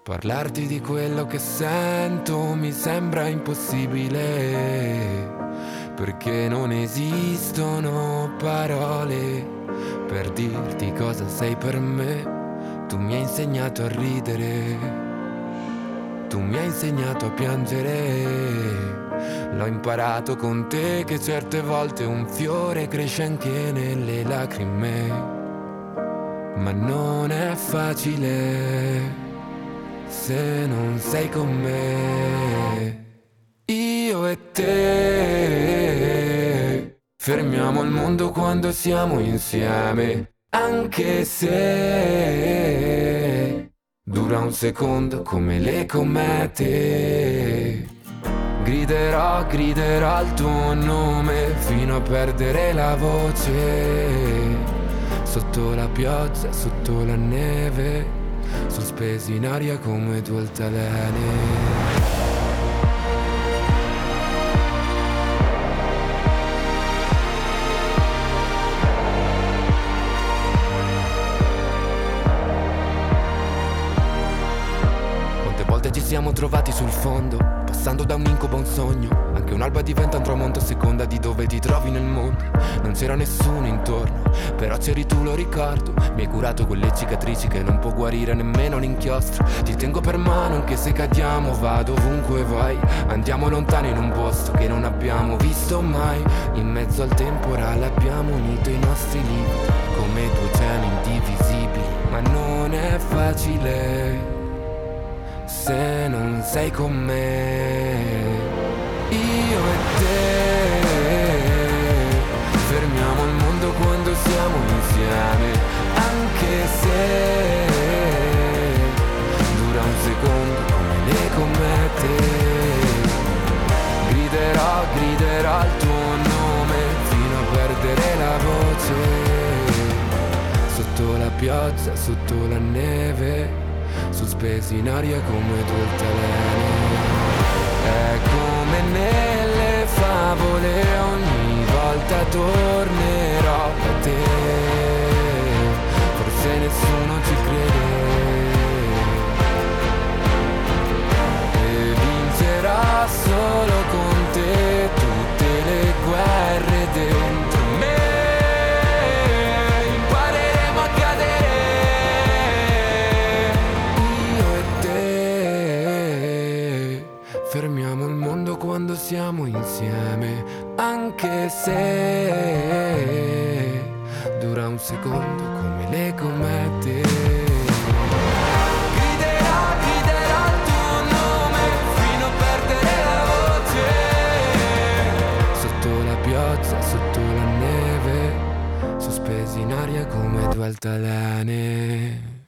Parlarti di quello che sento mi sembra impossibile, perché non esistono parole per dirti cosa sei per me. Tu mi hai insegnato a ridere, tu mi hai insegnato a piangere. L'ho imparato con te che certe volte un fiore cresce anche nelle lacrime, ma non è facile se non sei con me. Io e te fermiamo il mondo quando siamo insieme, anche se dura un secondo come le comete. Griderò, griderò il tuo nome fino a perdere la voce, sotto la pioggia, sotto la neve, sospesi in aria come due altalene. Quante volte ci siamo trovati sul fondo, passando da un incubo a un sogno. Anche un'alba diventa un tramonto a seconda di dove ti trovi nel mondo. Non c'era nessuno intorno, però c'eri tu, lo ricordo. Mi hai curato quelle cicatrici che non può guarire nemmeno l'inchiostro. Ti tengo per mano anche se cadiamo, vado ovunque vai. Andiamo lontano in un posto che non abbiamo visto mai. In mezzo al temporale abbiamo unito i nostri limiti come due oceani indivisibili. Ma non è facile se non sei con me. Io e te fermiamo il mondo quando siamo insieme, anche se dura un secondo come le comete. Griderò, griderò il tuo nome fino a perdere la voce, sotto la pioggia, sotto la neve, sospesi in aria come due altalene. È come nelle favole, ogni volta tornerò da te. Forse nessuno ci crede e vincerò solo con te tutte le guerre dentro me. Impareremo a cadere, io e te. Fermiamo il mondo quando siamo insieme, anche se dura un secondo come le comete. Griderò, griderò il tuo nome fino a perdere la voce, sotto la pioggia, sotto la neve, sospesi in aria come due altalene.